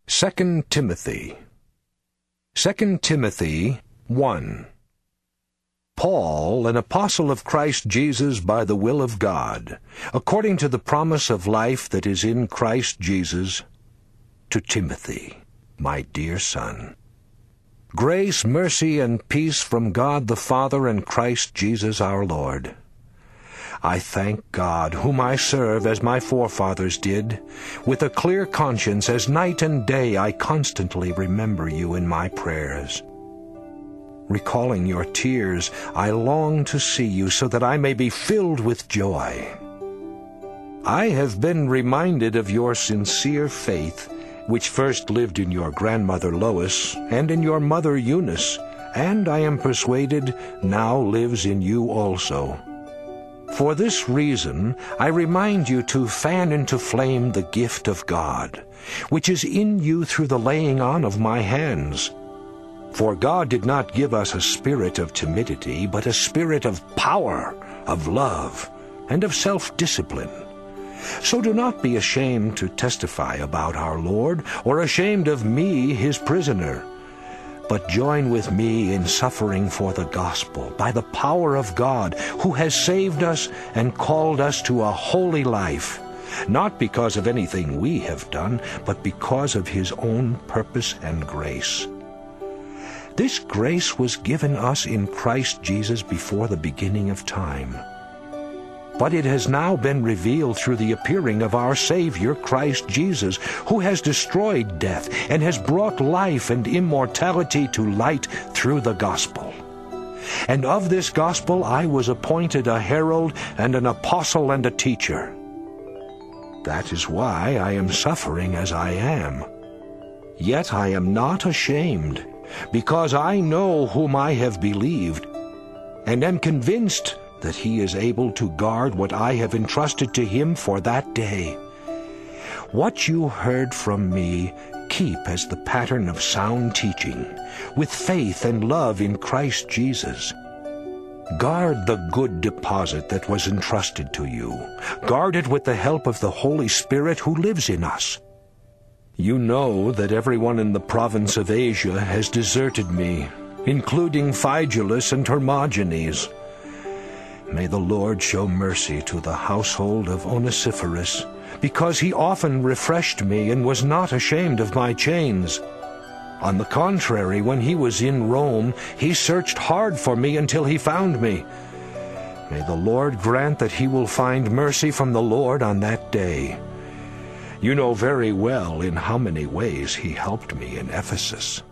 2 Timothy 2 Timothy 1. Paul, an apostle of Christ Jesus by the will of God, according to the promise of life that is in Christ Jesus, to Timothy, my dear son. Grace, mercy, and peace from God the Father and Christ Jesus our Lord. I thank God, whom I serve as my forefathers did. With a clear conscience, as night and day I constantly remember you in my prayers. Recalling your tears, I long to see you so that I may be filled with joy. I have been reminded of your sincere faith, which first lived in your grandmother Lois and in your mother Eunice, and I am persuaded now lives in you also. For this reason, I remind you to fan into flame the gift of God, which is in you through the laying on of my hands. For God did not give us a spirit of timidity, but a spirit of power, of love, and of self-discipline. So do not be ashamed to testify about our Lord, or ashamed of me, his prisoner. But join with me in suffering for the gospel, by the power of God, who has saved us and called us to a holy life, not because of anything we have done, but because of his own purpose and grace. This grace was given us in Christ Jesus before the beginning of time. But it has now been revealed through the appearing of our Savior, Christ Jesus, who has destroyed death and has brought life and immortality to light through the gospel. And of this gospel I was appointed a herald and an apostle and a teacher. That is why I am suffering as I am. Yet I am not ashamed, because I know whom I have believed, and am convinced that he is able to guard what I have entrusted to him for that day. What you heard from me, keep as the pattern of sound teaching, with faith and love in Christ Jesus. Guard the good deposit that was entrusted to you. Guard it with the help of the Holy Spirit who lives in us. You know that everyone in the province of Asia has deserted me, including Phygelus and Hermogenes. May the Lord show mercy to the household of Onesiphorus, because he often refreshed me and was not ashamed of my chains. On the contrary, when he was in Rome, he searched hard for me until he found me. May the Lord grant that he will find mercy from the Lord on that day. You know very well in how many ways he helped me in Ephesus.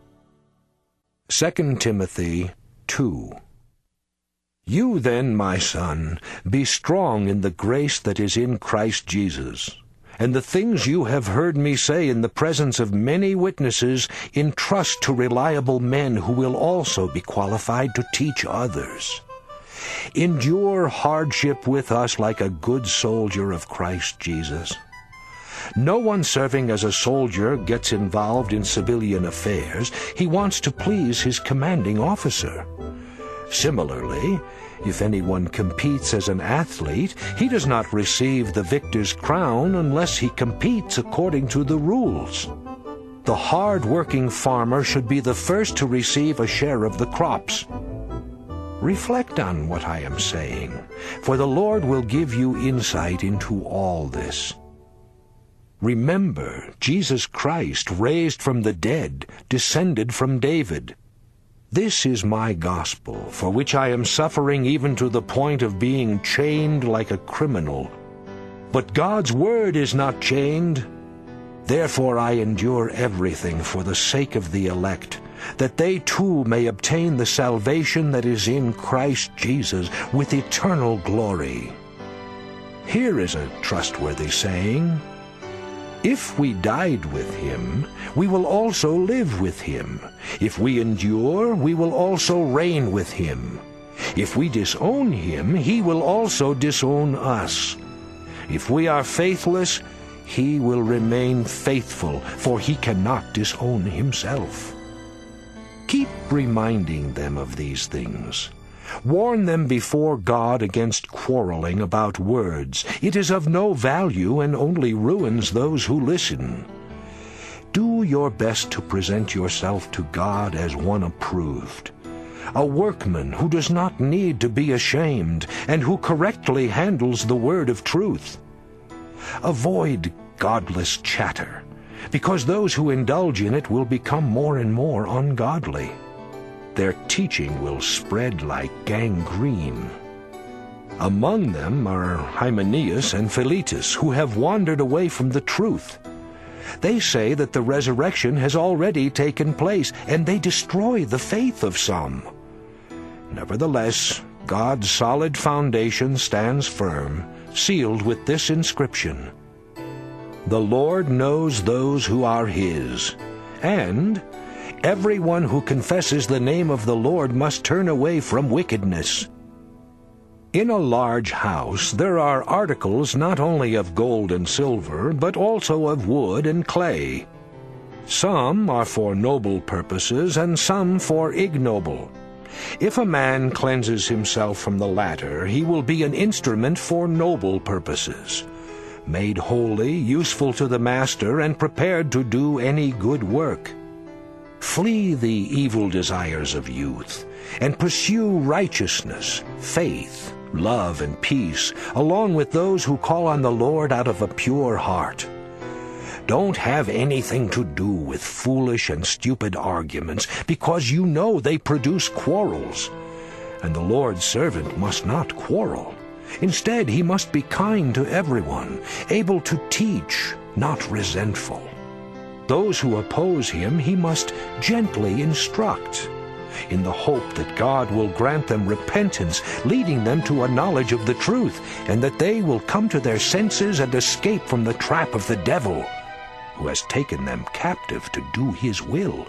2 Timothy 2. You then, my son, be strong in the grace that is in Christ Jesus. And the things you have heard me say in the presence of many witnesses, entrust to reliable men who will also be qualified to teach others. Endure hardship with us like a good soldier of Christ Jesus. No one serving as a soldier gets involved in civilian affairs. He wants to please his commanding officer. Similarly, if anyone competes as an athlete, he does not receive the victor's crown unless he competes according to the rules. The hard-working farmer should be the first to receive a share of the crops. Reflect on what I am saying, for the Lord will give you insight into all this. Remember, Jesus Christ, raised from the dead, descended from David. This is my gospel, for which I am suffering even to the point of being chained like a criminal. But God's word is not chained. Therefore I endure everything for the sake of the elect, that they too may obtain the salvation that is in Christ Jesus with eternal glory. Here is a trustworthy saying: if we died with him, we will also live with him. If we endure, we will also reign with him. If we disown him, he will also disown us. If we are faithless, he will remain faithful, for he cannot disown himself. Keep reminding them of these things. Warn them before God against quarreling about words. It is of no value and only ruins those who listen. Do your best to present yourself to God as one approved, a workman who does not need to be ashamed and who correctly handles the word of truth. Avoid godless chatter, because those who indulge in it will become more and more ungodly. Their teaching will spread like gangrene. Among them are Hymenaeus and Philetus, who have wandered away from the truth. They say that the resurrection has already taken place, and they destroy the faith of some. Nevertheless, God's solid foundation stands firm, sealed with this inscription: The Lord knows those who are His, and everyone who confesses the name of the Lord must turn away from wickedness. In a large house there are articles not only of gold and silver, but also of wood and clay. Some are for noble purposes, and some for ignoble. If a man cleanses himself from the latter, he will be an instrument for noble purposes, made holy, useful to the master, and prepared to do any good work. Flee the evil desires of youth, and pursue righteousness, faith, love, and peace, along with those who call on the Lord out of a pure heart. Don't have anything to do with foolish and stupid arguments, because you know they produce quarrels. And the Lord's servant must not quarrel. Instead, he must be kind to everyone, able to teach, not resentful. Those who oppose him he must gently instruct, in the hope that God will grant them repentance, leading them to a knowledge of the truth, and that they will come to their senses and escape from the trap of the devil, who has taken them captive to do his will.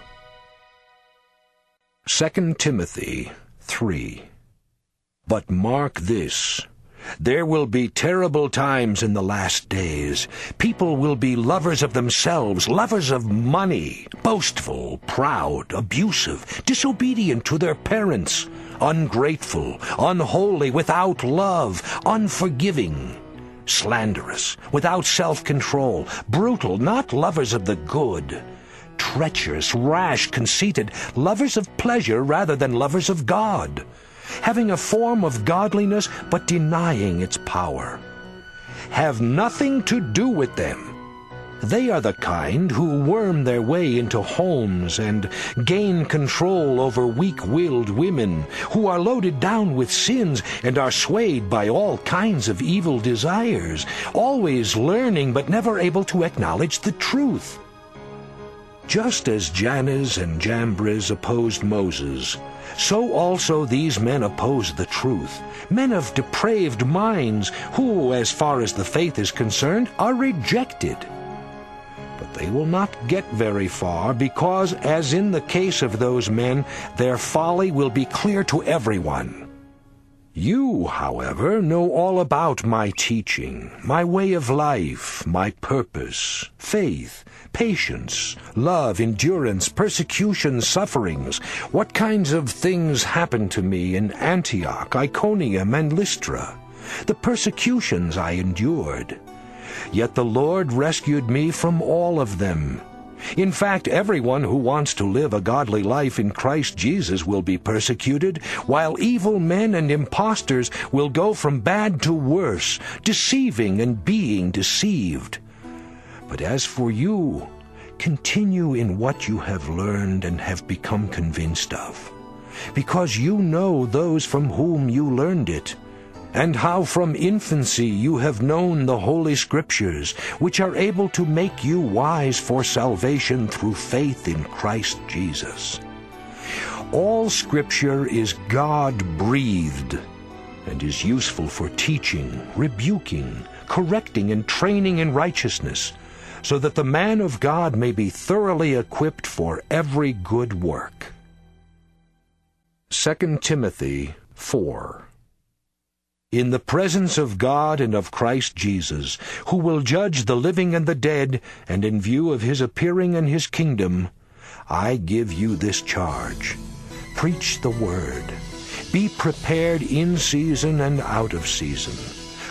2 Timothy 3. But mark this: there will be terrible times in the last days. People will be lovers of themselves, lovers of money, boastful, proud, abusive, disobedient to their parents, ungrateful, unholy, without love, unforgiving, slanderous, without self-control, brutal, not lovers of the good, treacherous, rash, conceited, lovers of pleasure rather than lovers of God, having a form of godliness but denying its power. Have nothing to do with them. They are the kind who worm their way into homes and gain control over weak-willed women, who are loaded down with sins and are swayed by all kinds of evil desires, always learning but never able to acknowledge the truth. Just as Jannes and Jambres opposed Moses, so also these men oppose the truth, men of depraved minds who, as far as the faith is concerned, are rejected. But they will not get very far, because, as in the case of those men, their folly will be clear to everyone. You, however, know all about my teaching, my way of life, my purpose, faith, patience, love, endurance, persecution, sufferings, what kinds of things happened to me in Antioch, Iconium, and Lystra, the persecutions I endured. Yet the Lord rescued me from all of them. In fact, everyone who wants to live a godly life in Christ Jesus will be persecuted, while evil men and impostors will go from bad to worse, deceiving and being deceived. But as for you, continue in what you have learned and have become convinced of, because you know those from whom you learned it, and how from infancy you have known the Holy Scriptures, which are able to make you wise for salvation through faith in Christ Jesus. All Scripture is God-breathed, and is useful for teaching, rebuking, correcting, and training in righteousness, so that the man of God may be thoroughly equipped for every good work. 2 Timothy 4. In the presence of God and of Christ Jesus, who will judge the living and the dead, and in view of his appearing and his kingdom, I give you this charge: preach the word. Be prepared in season and out of season.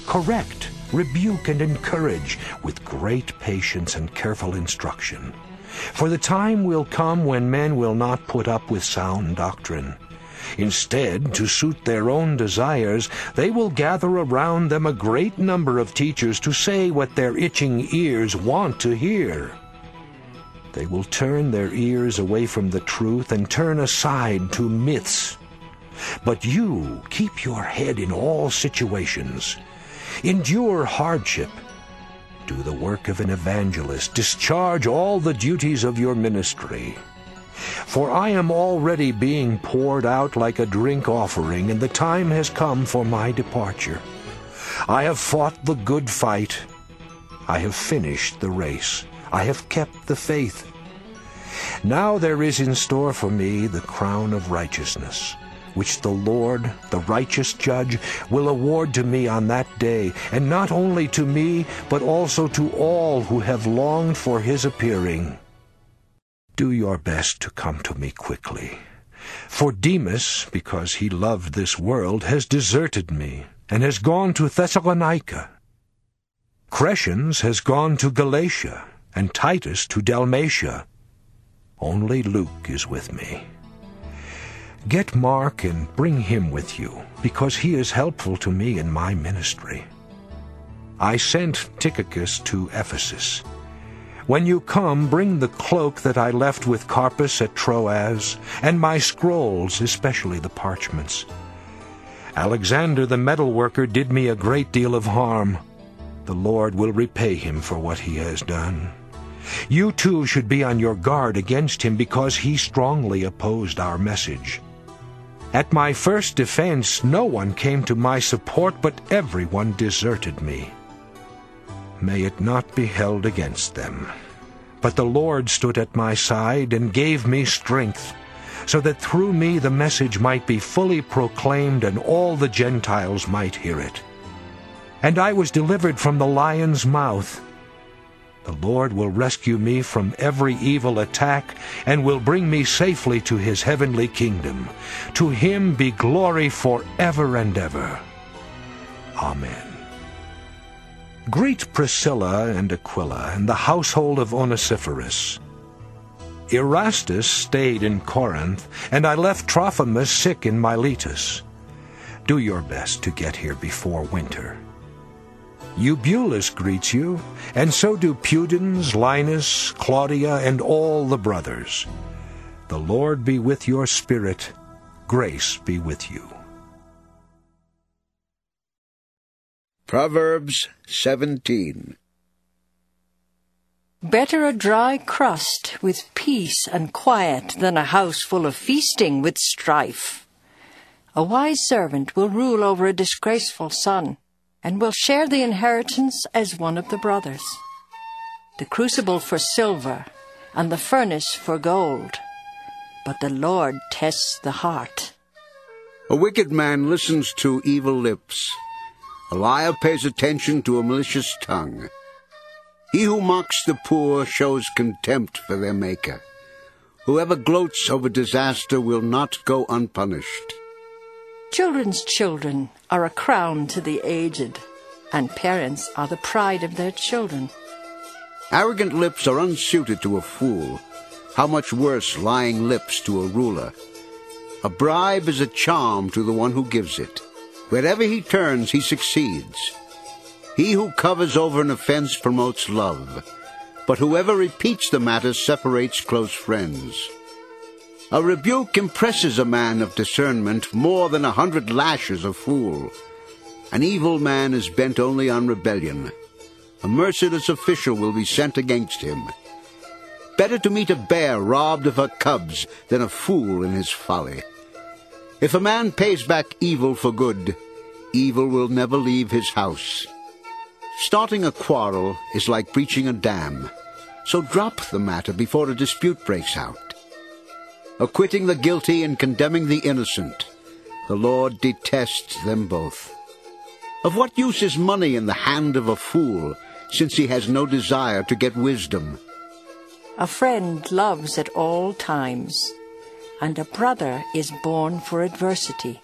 Correct, rebuke, and encourage with great patience and careful instruction. For the time will come when men will not put up with sound doctrine. Instead, to suit their own desires, they will gather around them a great number of teachers to say what their itching ears want to hear. They will turn their ears away from the truth and turn aside to myths. But you keep your head in all situations. Endure hardship. Do the work of an evangelist. Discharge all the duties of your ministry. For I am already being poured out like a drink offering, and the time has come for my departure. I have fought the good fight. I have finished the race. I have kept the faith. Now there is in store for me the crown of righteousness, which the Lord, the righteous judge, will award to me on that day, and not only to me, but also to all who have longed for his appearing. Do your best to come to me quickly. For Demas, because he loved this world, has deserted me, and has gone to Thessalonica. Crescens has gone to Galatia, and Titus to Dalmatia. Only Luke is with me. Get Mark and bring him with you, because he is helpful to me in my ministry. I sent Tychicus to Ephesus. When you come, bring the cloak that I left with Carpus at Troas, and my scrolls, especially the parchments. Alexander the metalworker did me a great deal of harm. The Lord will repay him for what he has done. You too should be on your guard against him, because he strongly opposed our message. At my first defense, no one came to my support, but everyone deserted me. May it not be held against them. But the Lord stood at my side and gave me strength, so that through me the message might be fully proclaimed and all the Gentiles might hear it. And I was delivered from the lion's mouth. The Lord will rescue me from every evil attack and will bring me safely to his heavenly kingdom. To him be glory forever and ever. Amen. Greet Priscilla and Aquila and the household of Onesiphorus. Erastus stayed in Corinth, and I left Trophimus sick in Miletus. Do your best to get here before winter. Eubulus greets you, and so do Pudens, Linus, Claudia, and all the brothers. The Lord be with your spirit. Grace be with you. Proverbs 17. Better a dry crust with peace and quiet than a house full of feasting with strife. A wise servant will rule over a disgraceful son, and will share the inheritance as one of the brothers. The crucible for silver, and the furnace for gold, but the Lord tests the heart. A wicked man listens to evil lips. A liar pays attention to a malicious tongue. He who mocks the poor shows contempt for their Maker. Whoever gloats over disaster will not go unpunished. Children's children are a crown to the aged, and parents are the pride of their children. Arrogant lips are unsuited to a fool. How much worse lying lips to a ruler. A bribe is a charm to the one who gives it. Wherever he turns, he succeeds. He who covers over an offense promotes love, but whoever repeats the matter separates close friends. A rebuke impresses a man of discernment more than 100 lashes a fool. An evil man is bent only on rebellion. A merciless official will be sent against him. Better to meet a bear robbed of her cubs than a fool in his folly. If a man pays back evil for good, evil will never leave his house. Starting a quarrel is like breaching a dam, so drop the matter before a dispute breaks out. Acquitting the guilty and condemning the innocent, the Lord detests them both. Of what use is money in the hand of a fool, since he has no desire to get wisdom? A friend loves at all times, and a brother is born for adversity.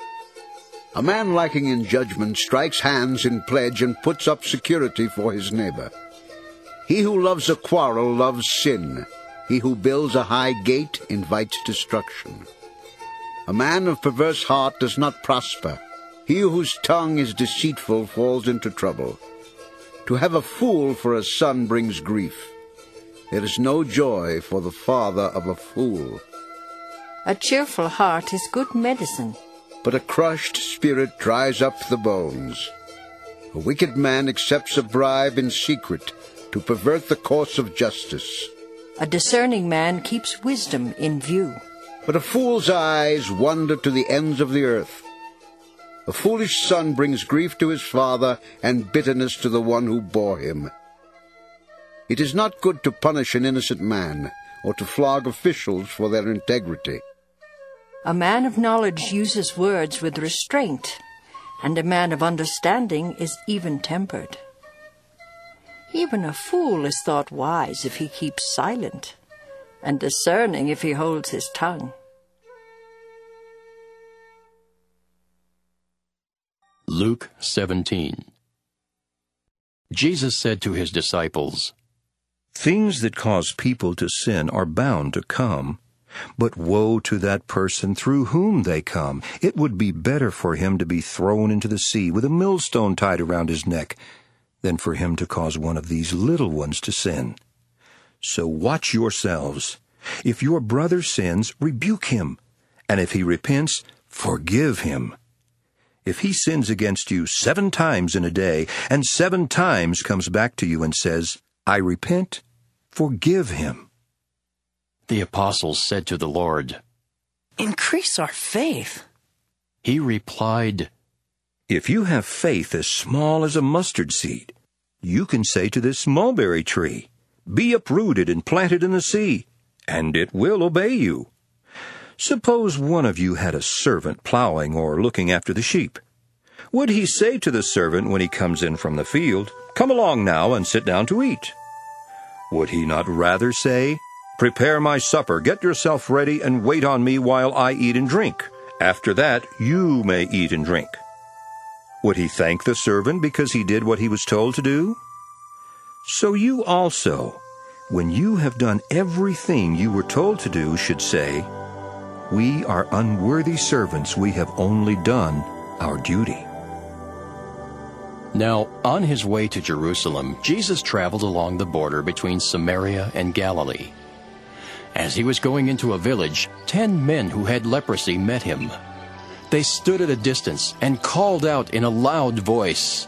A man lacking in judgment strikes hands in pledge and puts up security for his neighbor. He who loves a quarrel loves sin. He who builds a high gate invites destruction. A man of perverse heart does not prosper. He whose tongue is deceitful falls into trouble. To have a fool for a son brings grief. There is no joy for the father of a fool. A cheerful heart is good medicine, But a crushed spirit dries up the bones. A wicked man accepts a bribe in secret to pervert the course of justice. a discerning man keeps wisdom in view. But a fool's eyes wander to the ends of the earth. A foolish son brings grief to his father and bitterness to the one who bore him. It is not good to punish an innocent man or to flog officials for their integrity. A man of knowledge uses words with restraint, and a man of understanding is even-tempered. Even a fool is thought wise if he keeps silent, and discerning if he holds his tongue. Luke 17. Jesus said to his disciples, Things that cause people to sin are bound to come, but woe to that person through whom they come. It would be better for him to be thrown into the sea with a millstone tied around his neck than for him to cause one of these little ones to sin. So watch yourselves. If your brother sins, rebuke him, and if he repents, forgive him. If he sins against you 7 times in a day, and 7 times comes back to you and says, I repent, forgive him. The apostles said to the Lord, Increase our faith. He replied, If you have faith as small as a mustard seed, you can say to this mulberry tree, Be uprooted and planted in the sea, and it will obey you. Suppose one of you had a servant plowing or looking after the sheep. Would he say to the servant when he comes in from the field, Come along now and sit down to eat? Would he not rather say, Prepare my supper, get yourself ready, and wait on me while I eat and drink. After that, you may eat and drink. Would he thank the servant because he did what he was told to do? So you also, when you have done everything you were told to do, should say, We are unworthy servants, we have only done our duty. Now, on his way to Jerusalem, Jesus traveled along the border between Samaria and Galilee. As he was going into a village, 10 men who had leprosy met him. They stood at a distance and called out in a loud voice,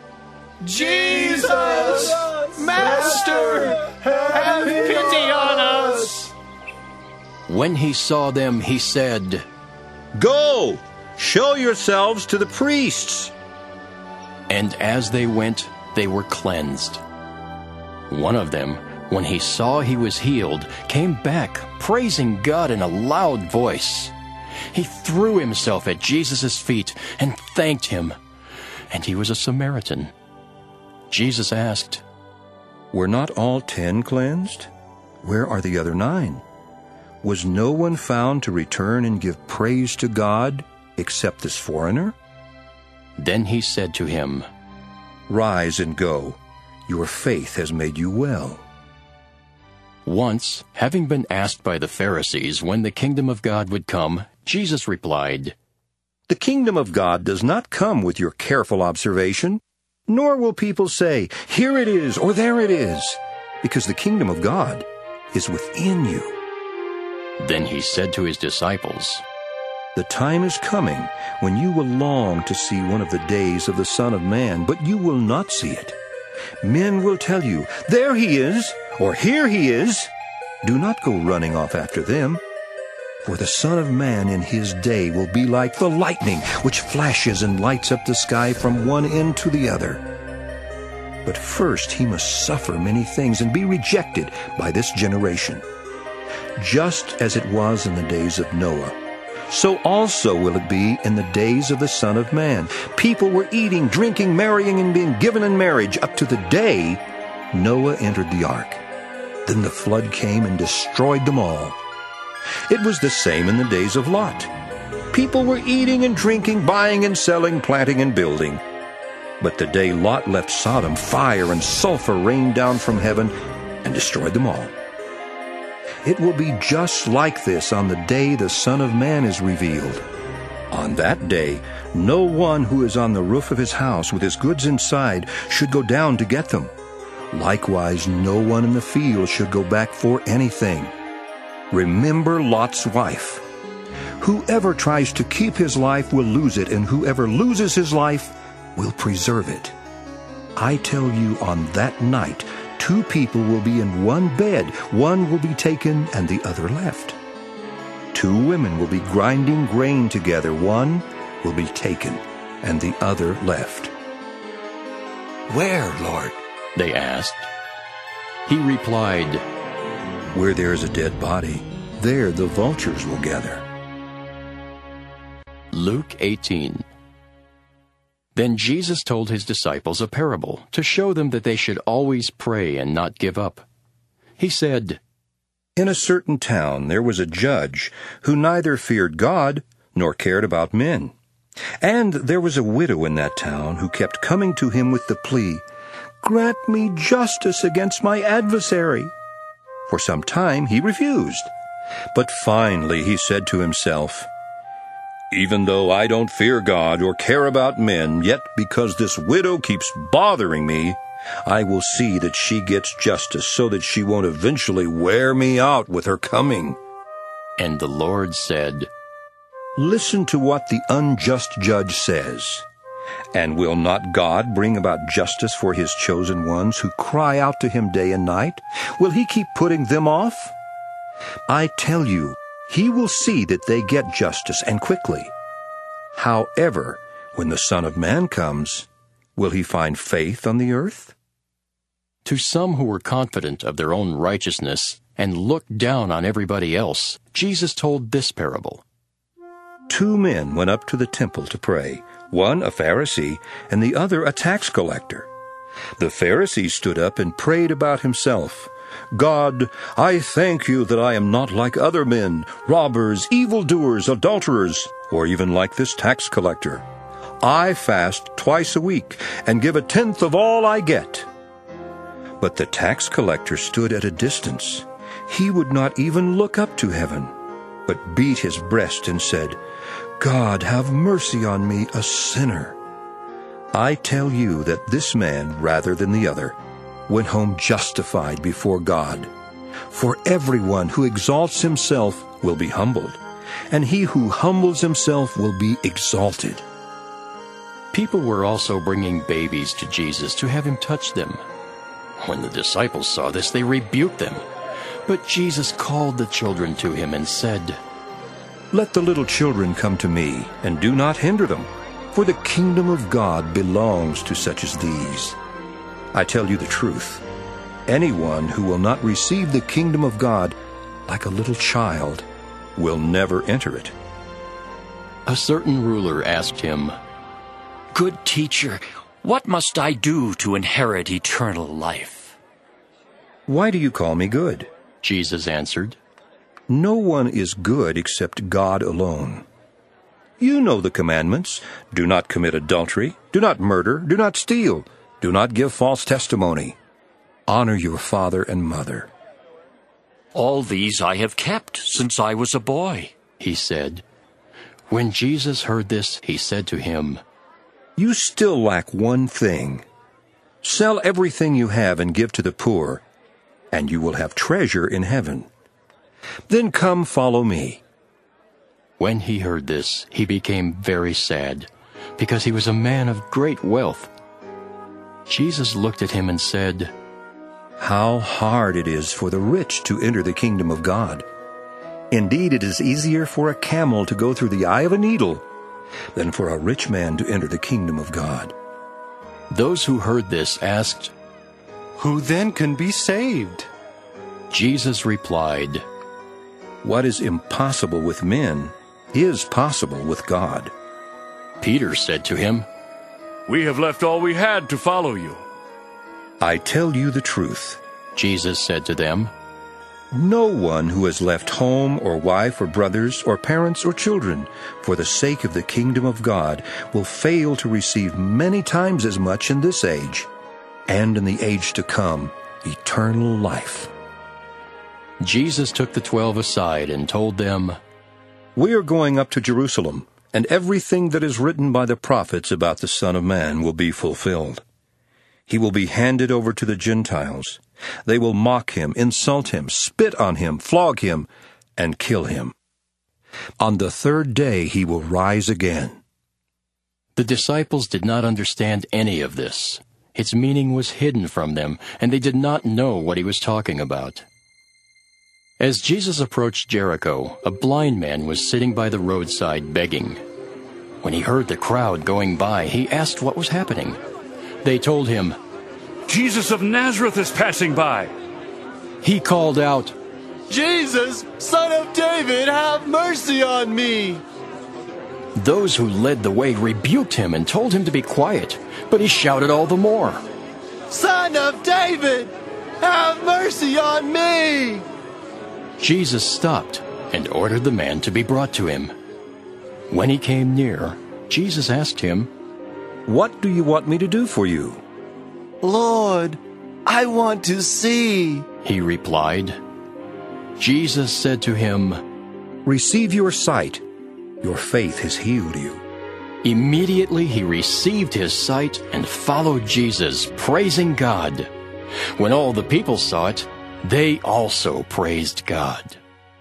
Jesus! Master! Have pity on us! When he saw them, he said, Go! Show yourselves to the priests! And as they went, they were cleansed. One of them, when he saw he was healed, came back, praising God in a loud voice. He threw himself at Jesus' feet and thanked him. And he was a Samaritan. Jesus asked, Were not all 10 cleansed? Where are the other 9? Was no one found to return and give praise to God except this foreigner? Then he said to him, Rise and go. Your faith has made you well. Once, having been asked by the Pharisees when the kingdom of God would come, Jesus replied, The kingdom of God does not come with your careful observation, nor will people say, Here it is, or there it is, because the kingdom of God is within you. Then he said to his disciples, The time is coming when you will long to see one of the days of the Son of Man, but you will not see it. Men will tell you, There he is, or Here he is. Do not go running off after them. For the Son of Man in his day will be like the lightning, which flashes and lights up the sky from one end to the other. But first he must suffer many things and be rejected by this generation. Just as it was in the days of Noah, so also will it be in the days of the Son of Man. People were eating, drinking, marrying, and being given in marriage up to the day Noah entered the ark. Then the flood came and destroyed them all. It was the same in the days of Lot. People were eating and drinking, buying and selling, planting and building. But the day Lot left Sodom, fire and sulfur rained down from heaven and destroyed them all. It will be just like this on the day the Son of Man is revealed. On that day, no one who is on the roof of his house with his goods inside should go down to get them. Likewise, no one in the field should go back for anything. Remember Lot's wife. Whoever tries to keep his life will lose it, and whoever loses his life will preserve it. I tell you, on that night, 2 people will be in one bed. One will be taken and the other left. 2 women will be grinding grain together. One will be taken and the other left. Where, Lord? They asked. He replied, Where there is a dead body, there the vultures will gather. Luke 18. Then Jesus told his disciples a parable to show them that they should always pray and not give up. He said, In a certain town there was a judge who neither feared God nor cared about men. And there was a widow in that town who kept coming to him with the plea, Grant me justice against my adversary. For some time he refused. But finally he said to himself, Even though I don't fear God or care about men, yet because this widow keeps bothering me, I will see that she gets justice so that she won't eventually wear me out with her coming. And the Lord said, Listen to what the unjust judge says. And will not God bring about justice for his chosen ones who cry out to him day and night? Will he keep putting them off? I tell you, he will see that they get justice, and quickly. However, when the Son of Man comes, will he find faith on the earth? To some who were confident of their own righteousness and looked down on everybody else, Jesus told this parable. 2 men went up to the temple to pray, one a Pharisee and the other a tax collector. The Pharisee stood up and prayed about himself, God, I thank you that I am not like other men, robbers, evildoers, adulterers, or even like this tax collector. I fast twice a week and give 1/10 of all I get. But the tax collector stood at a distance. He would not even look up to heaven, but beat his breast and said, God, have mercy on me, a sinner. I tell you that this man, rather than the other, went home justified before God. For everyone who exalts himself will be humbled, and he who humbles himself will be exalted. People were also bringing babies to Jesus to have him touch them. When the disciples saw this, they rebuked them. But Jesus called the children to him and said, Let the little children come to me, and do not hinder them, for the kingdom of God belongs to such as these. I tell you the truth, anyone who will not receive the kingdom of God like a little child will never enter it. A certain ruler asked him, Good teacher, what must I do to inherit eternal life? Why do you call me good? Jesus answered, No one is good except God alone. You know the commandments. Do not commit adultery. Do not murder. Do not steal. Do not give false testimony. Honor your father and mother. All these I have kept since I was a boy, he said. When Jesus heard this, he said to him, You still lack one thing. Sell everything you have and give to the poor, and you will have treasure in heaven. Then come follow me. When he heard this, he became very sad, because he was a man of great wealth. Jesus looked at him and said, How hard it is for the rich to enter the kingdom of God. Indeed, it is easier for a camel to go through the eye of a needle than for a rich man to enter the kingdom of God. Those who heard this asked, Who then can be saved? Jesus replied, What is impossible with men is possible with God. Peter said to him, We have left all we had to follow you. I tell you the truth. Jesus said to them, No one who has left home or wife or brothers or parents or children for the sake of the kingdom of God will fail to receive many times as much in this age, and in the age to come, eternal life. Jesus took the 12 aside and told them, "We are going up to Jerusalem, and everything that is written by the prophets about the Son of Man will be fulfilled. He will be handed over to the Gentiles. They will mock him, insult him, spit on him, flog him, and kill him. On the third day he will rise again." The disciples did not understand any of this. Its meaning was hidden from them, and they did not know what he was talking about. As Jesus approached Jericho, a blind man was sitting by the roadside begging. When he heard the crowd going by, he asked what was happening. They told him, "Jesus of Nazareth is passing by." He called out, "Jesus, Son of David, have mercy on me!" Those who led the way rebuked him and told him to be quiet, but he shouted all the more, "Son of David, have mercy on me!" Jesus stopped and ordered the man to be brought to him. When he came near, Jesus asked him, "What do you want me to do for you?" "Lord, I want to see," he replied. Jesus said to him, "Receive your sight. Your faith has healed you." Immediately he received his sight and followed Jesus, praising God. When all the people saw it, they also praised God.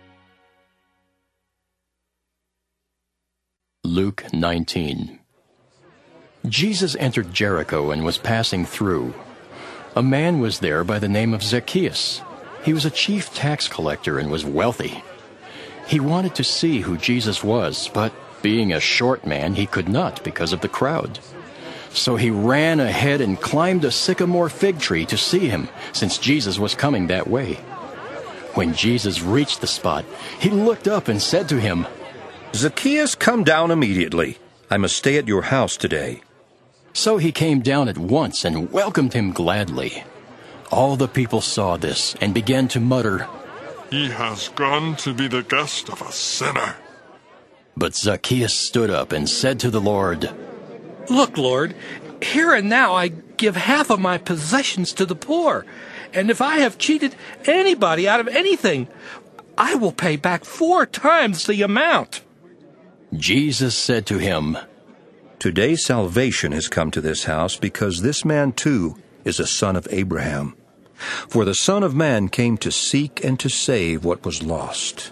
Luke 19. Jesus entered Jericho and was passing through. A man was there by the name of Zacchaeus. He was a chief tax collector and was wealthy. He wanted to see who Jesus was, but being a short man, he could not because of the crowd. So he ran ahead and climbed a sycamore fig tree to see him, since Jesus was coming that way. When Jesus reached the spot, he looked up and said to him, "Zacchaeus, come down immediately. I must stay at your house today." So he came down at once and welcomed him gladly. All the people saw this and began to mutter, "He has gone to be the guest of a sinner." But Zacchaeus stood up and said to the Lord, "Look, Lord, here and now I give half of my possessions to the poor, and if I have cheated anybody out of anything, I will pay back 4 times the amount." Jesus said to him, "Today salvation has come to this house, because this man too is a son of Abraham. For the Son of Man came to seek and to save what was lost."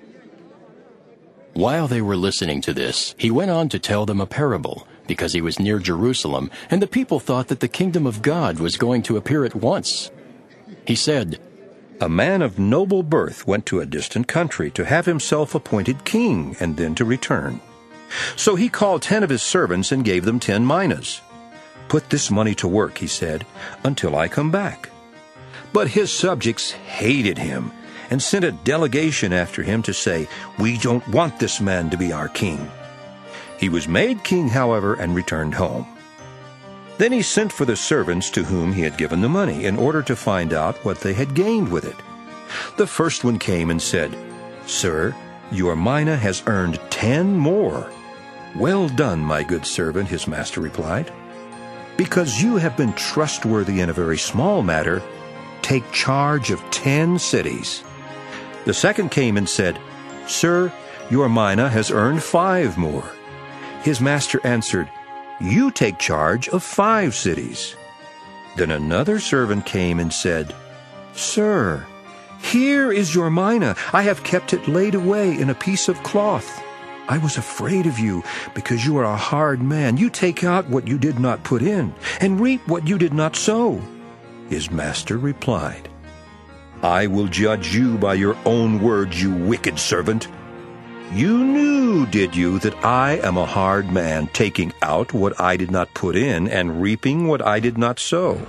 While they were listening to this, he went on to tell them a parable, because he was near Jerusalem, and the people thought that the kingdom of God was going to appear at once. He said, "A man of noble birth went to a distant country to have himself appointed king, and then to return. So he called 10 of his servants and gave them 10 minas. 'Put this money to work,' he said, 'until I come back.' But his subjects hated him and sent a delegation after him to say, 'We don't want this man to be our king.' He was made king, however, and returned home. Then he sent for the servants to whom he had given the money, in order to find out what they had gained with it. The first one came and said, 'Sir, your mina has earned 10 more.' 'Well done, my good servant,' his master replied. 'Because you have been trustworthy in a very small matter, take charge of 10 cities.' The second came and said, 'Sir, your mina has earned 5 more.' His master answered, 'You take charge of 5 cities.' Then another servant came and said, 'Sir, here is your mina. I have kept it laid away in a piece of cloth. I was afraid of you, because you are a hard man. You take out what you did not put in, and reap what you did not sow.' His master replied, 'I will judge you by your own words, you wicked servant. You knew, did you, that I am a hard man, taking out what I did not put in, and reaping what I did not sow?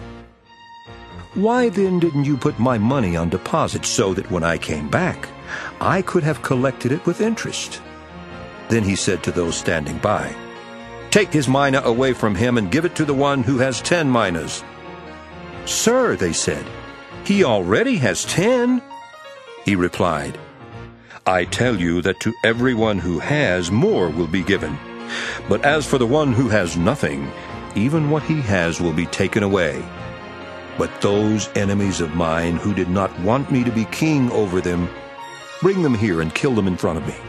Why then didn't you put my money on deposit, so that when I came back, I could have collected it with interest?' Then he said to those standing by, 'Take his mina away from him and give it to the one who has 10 minas.' 'Sir,' they said, 'he already has 10. He replied, 'I tell you that to everyone who has, more will be given. But as for the one who has nothing, even what he has will be taken away. But those enemies of mine who did not want me to be king over them, bring them here and kill them in front of me."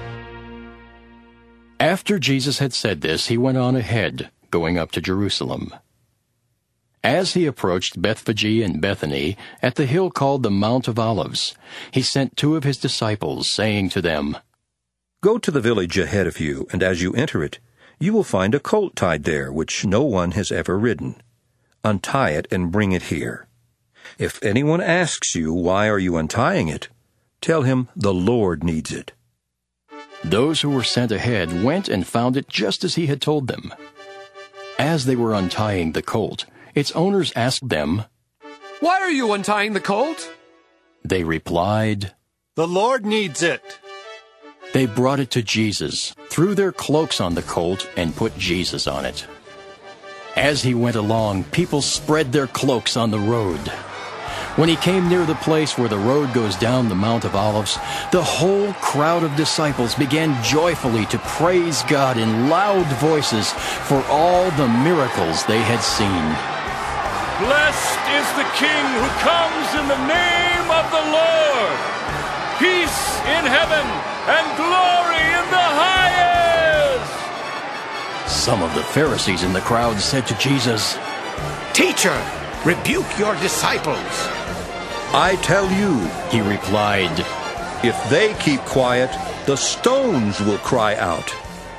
After Jesus had said this, he went on ahead, going up to Jerusalem. As he approached Bethphage and Bethany, at the hill called the Mount of Olives, he sent 2 of his disciples, saying to them, "Go to the village ahead of you, and as you enter it, you will find a colt tied there, which no one has ever ridden. Untie it and bring it here. If anyone asks you, 'Why are you untying it?' tell him the Lord needs it." Those who were sent ahead went and found it just as he had told them. As they were untying the colt, its owners asked them, "Why are you untying the colt?" They replied, "The Lord needs it." They brought it to Jesus, threw their cloaks on the colt, and put Jesus on it. As he went along, people spread their cloaks on the road. When he came near the place where the road goes down the Mount of Olives, the whole crowd of disciples began joyfully to praise God in loud voices for all the miracles they had seen. "Blessed is the King who comes in the name of the Lord! Peace in heaven and glory in the highest!" Some of the Pharisees in the crowd said to Jesus, "Teacher, rebuke your disciples." "I tell you," he replied, "if they keep quiet, the stones will cry out."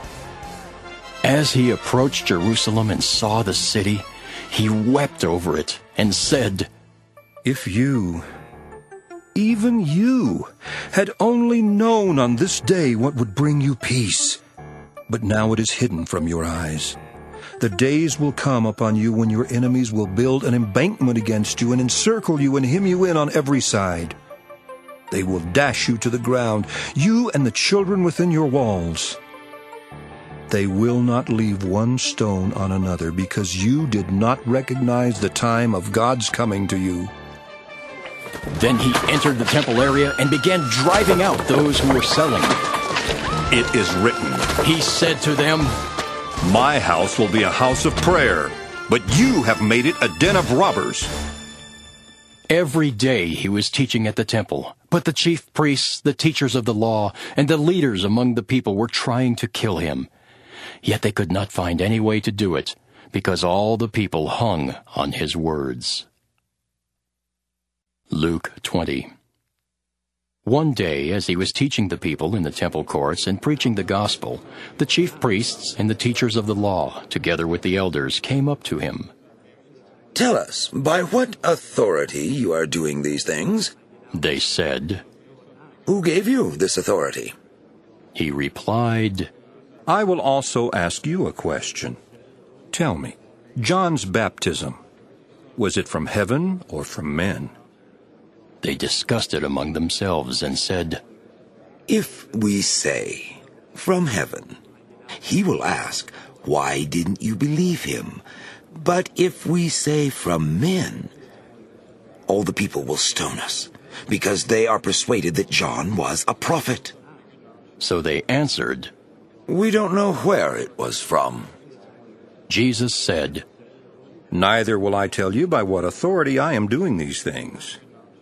As he approached Jerusalem and saw the city, he wept over it and said, "If you, even you, had only known on this day what would bring you peace, but now it is hidden from your eyes. The days will come upon you when your enemies will build an embankment against you and encircle you and hem you in on every side. They will dash you to the ground, you and the children within your walls. They will not leave one stone on another because you did not recognize the time of God's coming to you." Then he entered the temple area and began driving out those who were selling. "It is written," he said to them, "My house will be a house of prayer, but you have made it a den of robbers." Every day he was teaching at the temple, but the chief priests, the teachers of the law, and the leaders among the people were trying to kill him. Yet they could not find any way to do it, because all the people hung on his words. Luke 20. One day, as he was teaching the people in the temple courts and preaching the gospel, the chief priests and the teachers of the law, together with the elders, came up to him. "Tell us, by what authority you are doing these things?" They said. "Who gave you this authority?" He replied, "I will also ask you a question. Tell me, John's baptism, was it from heaven or from men?" They discussed it among themselves and said, "If we say, 'From heaven,' he will ask, 'Why didn't you believe him?' But if we say, 'From men,' all the people will stone us, because they are persuaded that John was a prophet." So they answered, "We don't know where it was from." Jesus said, "Neither will I tell you by what authority I am doing these things."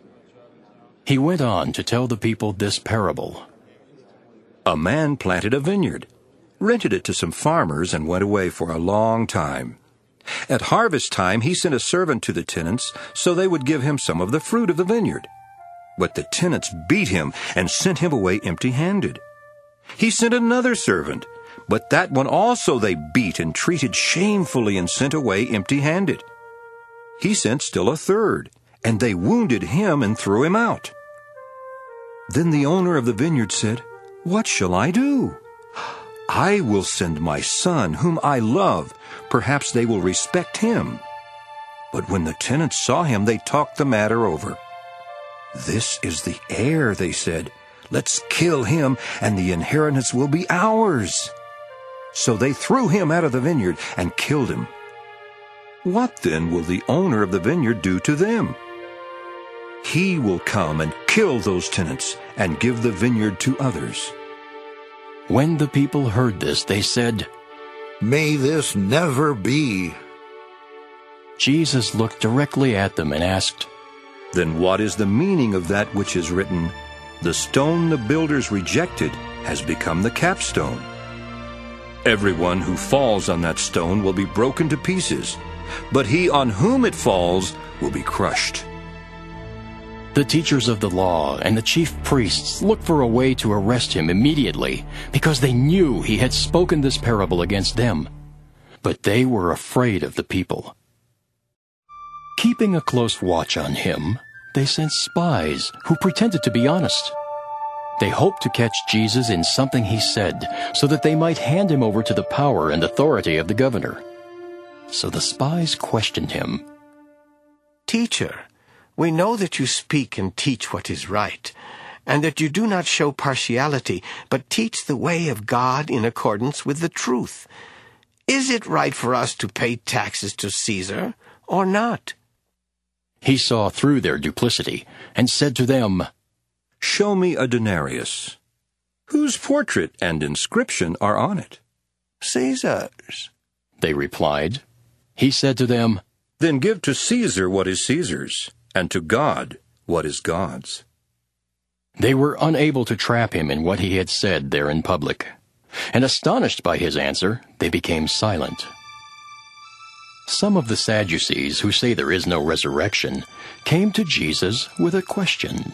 He went on to tell the people this parable. A man planted a vineyard, rented it to some farmers, and went away for a long time. At harvest time he sent a servant to the tenants so they would give him some of the fruit of the vineyard. But the tenants beat him and sent him away empty-handed. He sent another servant, but that one also they beat and treated shamefully and sent away empty-handed. He sent still a third, and they wounded him and threw him out. Then the owner of the vineyard said, "What shall I do? I will send my son, whom I love. Perhaps they will respect him." But when the tenants saw him, they talked the matter over. "This is the heir," they said. "Let's kill him, and the inheritance will be ours." So they threw him out of the vineyard and killed him. What then will the owner of the vineyard do to them? He will come and kill those tenants and give the vineyard to others. When the people heard this, they said, "May this never be." Jesus looked directly at them and asked, "Then what is the meaning of that which is written, 'The stone the builders rejected has become the capstone'? Everyone who falls on that stone will be broken to pieces, but he on whom it falls will be crushed." The teachers of the law and the chief priests looked for a way to arrest him immediately, because they knew he had spoken this parable against them. But they were afraid of the people. Keeping a close watch on him, they sent spies who pretended to be honest. They hoped to catch Jesus in something he said, so that they might hand him over to the power and authority of the governor. So the spies questioned him. "Teacher, we know that you speak and teach what is right, and that you do not show partiality, but teach the way of God in accordance with the truth. Is it right for us to pay taxes to Caesar, or not?" He saw through their duplicity, and said to them, "Show me a denarius. Whose portrait and inscription are on it?" "Caesar's," they replied. He said to them, "Then give to Caesar what is Caesar's, and to God what is God's." They were unable to trap him in what he had said there in public, and astonished by his answer, they became silent. Some of the Sadducees, who say there is no resurrection, came to Jesus with a question.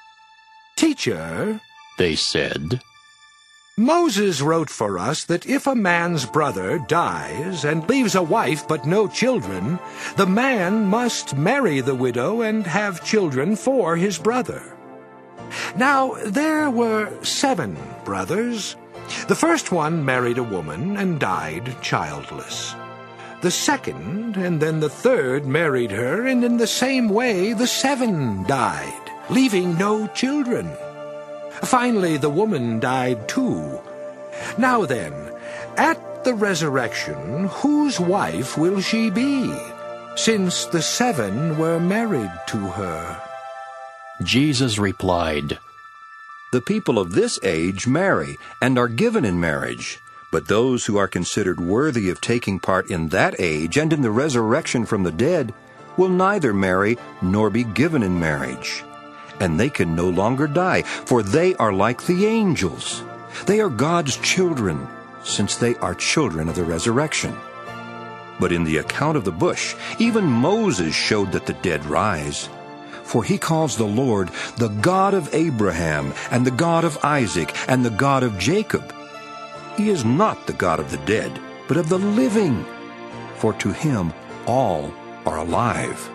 "Teacher," they said, "Moses wrote for us that if a man's brother dies and leaves a wife but no children, the man must marry the widow and have children for his brother. Now there were 7 brothers. The first one married a woman and died childless. The second and then the third married her, and in the same way the 7 died, leaving no children. Finally, the woman died too. Now then, at the resurrection, whose wife will she be, since the 7 were married to her?" Jesus replied, "The people of this age marry and are given in marriage, but those who are considered worthy of taking part in that age and in the resurrection from the dead will neither marry nor be given in marriage. And they can no longer die, for they are like the angels. They are God's children, since they are children of the resurrection. But in the account of the bush, even Moses showed that the dead rise. For he calls the Lord the God of Abraham, and the God of Isaac, and the God of Jacob. He is not the God of the dead, but of the living, for to him all are alive."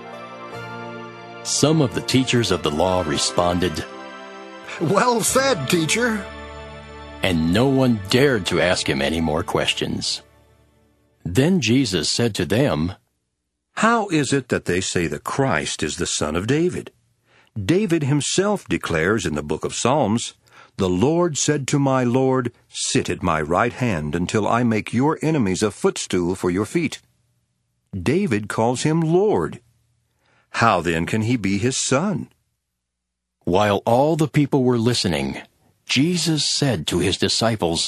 Some of the teachers of the law responded, "Well said, teacher." And no one dared to ask him any more questions. Then Jesus said to them, "How is it that they say the Christ is the son of David? David himself declares in the book of Psalms, 'The Lord said to my Lord, sit at my right hand until I make your enemies a footstool for your feet.' David calls him Lord. How then can he be his son?" While all the people were listening, Jesus said to his disciples,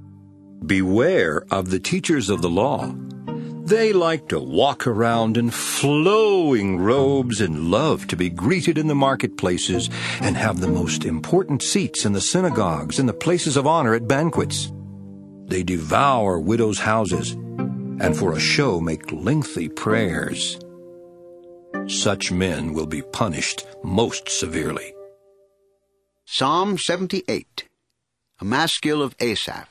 "Beware of the teachers of the law. They like to walk around in flowing robes and love to be greeted in the marketplaces and have the most important seats in the synagogues and the places of honor at banquets. They devour widows' houses and for a show make lengthy prayers. Such men will be punished most severely." Psalm 78, a maskil of Asaph.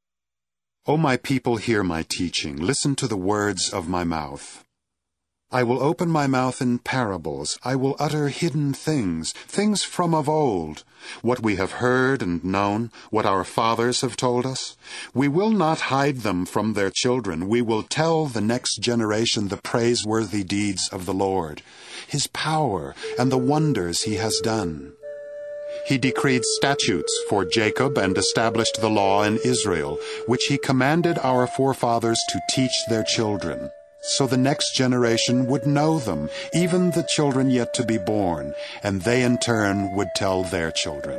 O my people, hear my teaching. Listen to the words of my mouth. I will open my mouth in parables. I will utter hidden things, things from of old, what we have heard and known, what our fathers have told us. We will not hide them from their children. We will tell the next generation the praiseworthy deeds of the Lord, his power and the wonders he has done. He decreed statutes for Jacob and established the law in Israel, which he commanded our forefathers to teach their children, so the next generation would know them, even the children yet to be born, and they in turn would tell their children.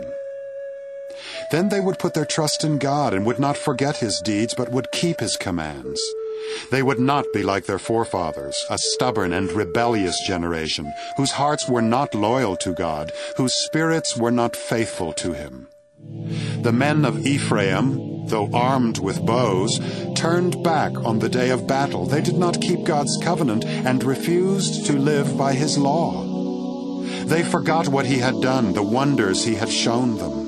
Then they would put their trust in God and would not forget his deeds, but would keep his commands. They would not be like their forefathers, a stubborn and rebellious generation, whose hearts were not loyal to God, whose spirits were not faithful to him. The men of Ephraim, though armed with bows, turned back on the day of battle. They did not keep God's covenant and refused to live by his law. They forgot what he had done, the wonders he had shown them.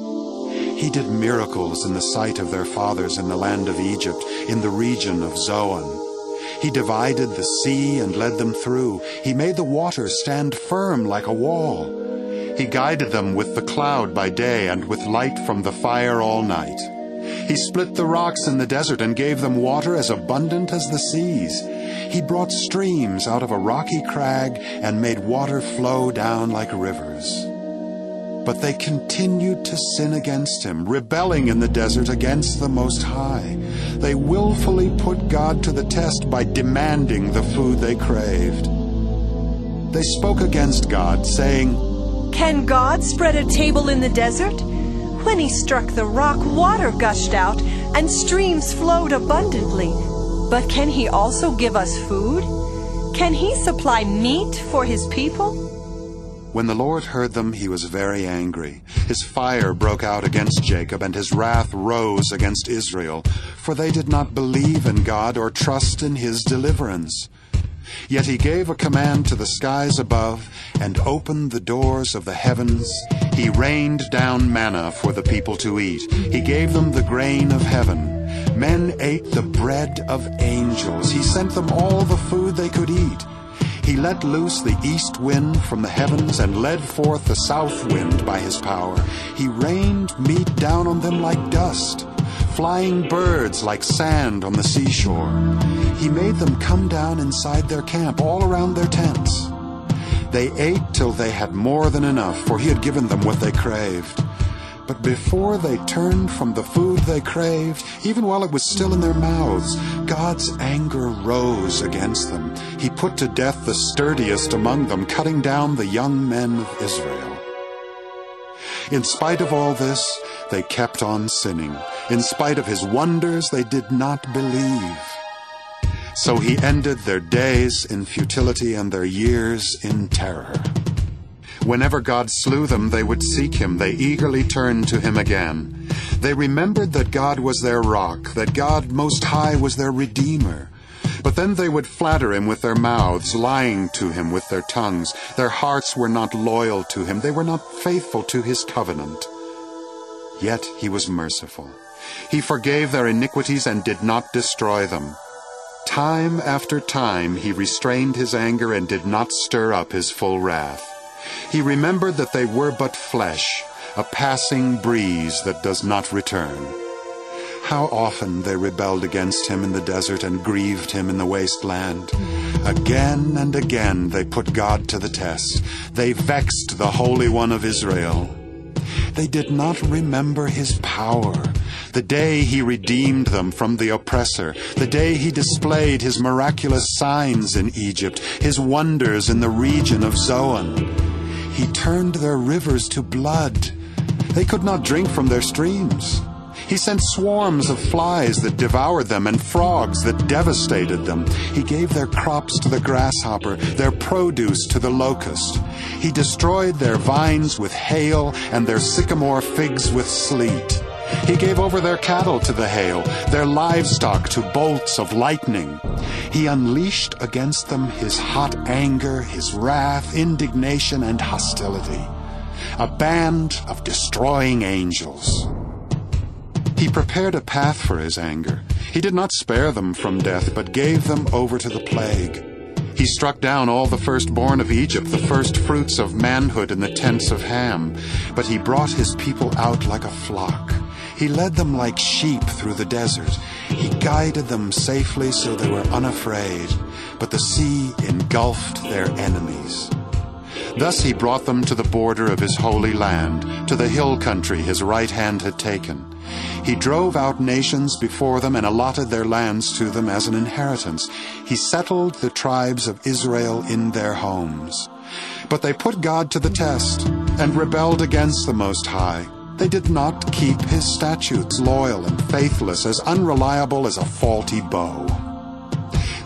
He did miracles in the sight of their fathers in the land of Egypt, in the region of Zoan. He divided the sea and led them through. He made the water stand firm like a wall. He guided them with the cloud by day and with light from the fire all night. He split the rocks in the desert and gave them water as abundant as the seas. He brought streams out of a rocky crag and made water flow down like rivers. But they continued to sin against him, rebelling in the desert against the Most High. They willfully put God to the test by demanding the food they craved. They spoke against God, saying, "Can God spread a table in the desert? When he struck the rock, water gushed out, and streams flowed abundantly. But can he also give us food? Can he supply meat for his people?" When the Lord heard them, he was very angry. His fire broke out against Jacob, and his wrath rose against Israel, for they did not believe in God or trust in his deliverance. Yet he gave a command to the skies above and opened the doors of the heavens. He rained down manna for the people to eat. He gave them the grain of heaven. Men ate the bread of angels. He sent them all the food they could eat. He let loose the east wind from the heavens and led forth the south wind by his power. He rained meat down on them like dust, flying birds like sand on the seashore. He made them come down inside their camp, all around their tents. They ate till they had more than enough, for he had given them what they craved. But before they turned from the food they craved, even while it was still in their mouths, God's anger rose against them. He put to death the sturdiest among them, cutting down the young men of Israel. In spite of all this, they kept on sinning. In spite of his wonders, they did not believe. So he ended their days in futility and their years in terror. Whenever God slew them, they would seek him. They eagerly turned to him again. They remembered that God was their rock, that God Most High was their Redeemer. But then they would flatter him with their mouths, lying to him with their tongues. Their hearts were not loyal to him. They were not faithful to his covenant. Yet he was merciful. He forgave their iniquities and did not destroy them. Time after time he restrained his anger and did not stir up his full wrath. He remembered that they were but flesh, a passing breeze that does not return. How often they rebelled against him in the desert and grieved him in the wasteland. Again and again they put God to the test. They vexed the Holy One of Israel. They did not remember his power, the day he redeemed them from the oppressor, the day he displayed his miraculous signs in Egypt, his wonders in the region of Zoan. He turned their rivers to blood. They could not drink from their streams. He sent swarms of flies that devoured them and frogs that devastated them. He gave their crops to the grasshopper, their produce to the locust. He destroyed their vines with hail and their sycamore figs with sleet. He gave over their cattle to the hail, their livestock to bolts of lightning. He unleashed against them his hot anger, his wrath, indignation, and hostility. A band of destroying angels. He prepared a path for his anger. He did not spare them from death, but gave them over to the plague. He struck down all the firstborn of Egypt, the first fruits of manhood in the tents of Ham. But he brought his people out like a flock. He led them like sheep through the desert. He guided them safely so they were unafraid. But the sea engulfed their enemies. Thus he brought them to the border of his holy land, to the hill country his right hand had taken. He drove out nations before them and allotted their lands to them as an inheritance. He settled the tribes of Israel in their homes. But they put God to the test and rebelled against the Most High. They did not keep his statutes, loyal and faithless, as unreliable as a faulty bow.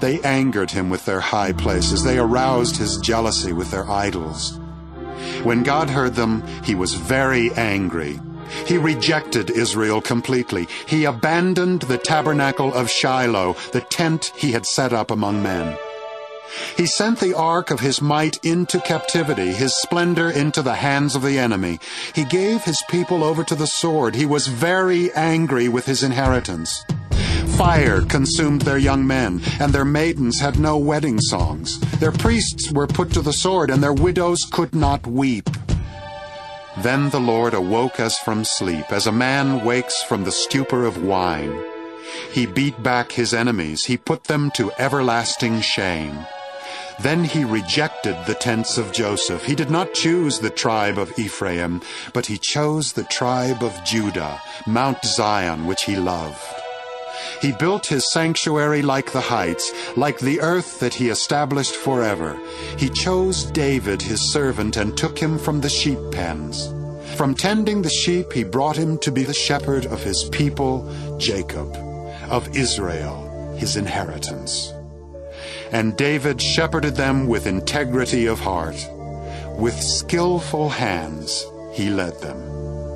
They angered him with their high places. They aroused his jealousy with their idols. When God heard them, he was very angry. He rejected Israel completely. He abandoned the tabernacle of Shiloh, the tent he had set up among men. He sent the ark of his might into captivity, his splendor into the hands of the enemy. He gave his people over to the sword. He was very angry with his inheritance. Fire consumed their young men, and their maidens had no wedding songs. Their priests were put to the sword, and their widows could not weep. Then the Lord awoke as from sleep, as a man wakes from the stupor of wine. He beat back his enemies. He put them to everlasting shame. Then he rejected the tents of Joseph. He did not choose the tribe of Ephraim, but he chose the tribe of Judah, Mount Zion, which he loved. He built his sanctuary like the heights, like the earth that he established forever. He chose David his servant and took him from the sheep pens. From tending the sheep he brought him to be the shepherd of his people, Jacob, of Israel, his inheritance. And David shepherded them with integrity of heart. With skillful hands he led them.